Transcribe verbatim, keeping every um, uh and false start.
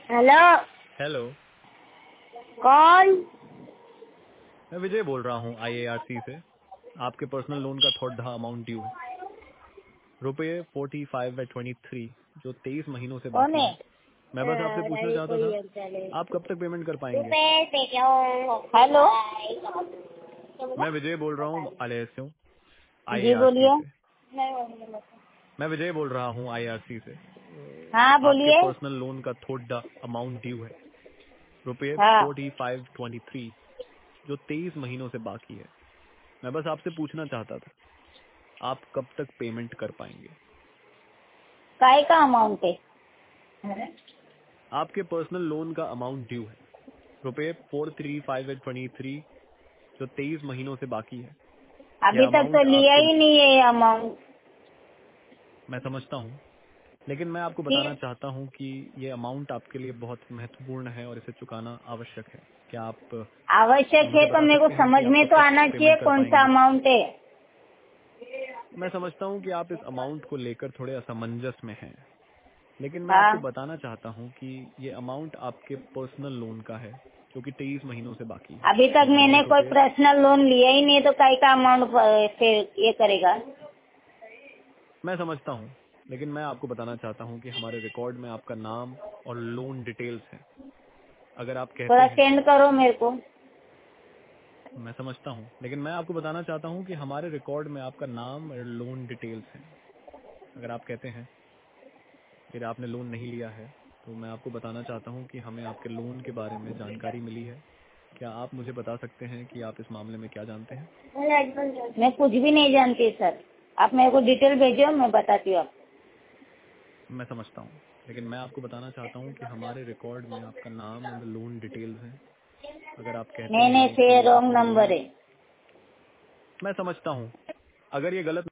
Hello. Hello, कौन? मैं विजय बोल रहा हूँ आई ए आर सी से। आपके पर्सनल लोन का थोड़ा अमाउंट ड्यू है, रुपये forty five by twenty three, जो तेईस महीनों से कौन बाकी है? है। मैं बस आपसे पूछना चाहता था, आप कब तक पेमेंट कर पाएंगे? हेलो। मैं विजय बोल रहा हूँ आई जी ए आर सी बोलिए। से। मैं विजय बोल रहा हूँ आई ए आर सी से। हाँ आपके बोलिए। पर्सनल लोन का थोड़ा अमाउंट ड्यू है, रुपये हाँ, फोर्टी फाइव ट्वेंटी थ्री, जो तेईस महीनों से बाकी है। मैं बस आपसे पूछना चाहता था, आप कब तक पेमेंट कर पाएंगे? काय का अमाउंट है? आपके पर्सनल लोन का अमाउंट ड्यू है, रुपये four three five eight twenty three, जो तेईस महीनों से बाकी है। यह अभी तक तो अमाउंट लिया आपके, ही नहीं है ये अमाउंट। मैं समझता हूँ, लेकिन मैं आपको बताना चाहता हूँ कि ये अमाउंट आपके लिए बहुत महत्वपूर्ण है और इसे चुकाना आवश्यक है। क्या आप आवश्यक है मुझे तो बता मेरे को सकते हैं समझ कि आप में कब तो तक आना चाहिए पेमेंट कर कौन सा पाएंगे? अमाउंट है। मैं समझता हूँ कि आप इस अमाउंट को लेकर थोड़े असमंजस में हैं, लेकिन मैं हाँ, आपको बताना चाहता हूँ कि ये अमाउंट आपके पर्सनल लोन का है, जो कि तेईस महीनों से बाकी है। अभी तक ये मैंने अमाउंट कोई रुपये, पर्सनल लोन लिया ही नहीं तो काय का अमाउंट फिर ये करेगा। मैं समझता हूँ, लेकिन मैं आपको बताना चाहता हूँ कि हमारे रिकॉर्ड में आपका नाम और लोन डिटेल्स हैं। अगर आप कहते थोड़ा हैं, सेंड करो मेरे को। मैं समझता हूँ, लेकिन मैं आपको बताना चाहता हूँ कि हमारे रिकॉर्ड में आपका नाम और लोन डिटेल्स हैं। अगर आप कहते हैं कि आपने लोन नहीं लिया है, तो मैं आपको बताना चाहता हूँ कि हमें आपके लोन के बारे में जानकारी मिली है। क्या आप मुझे बता सकते हैं कि आप इस मामले में क्या जानते हैं? मैं कुछ भी नहीं जानती सर। आप मेरे को डिटेल भेजो, मैं बताती हूँ आपको। मैं समझता हूँ, लेकिन मैं आपको बताना चाहता हूँ कि हमारे रिकॉर्ड में आपका नाम एंड लोन डिटेल्स हैं। अगर आप कहते नहीं नहीं, हैं से कि रॉन्ग आपने नंबर लोन, है। मैं समझता हूँ, अगर ये गलत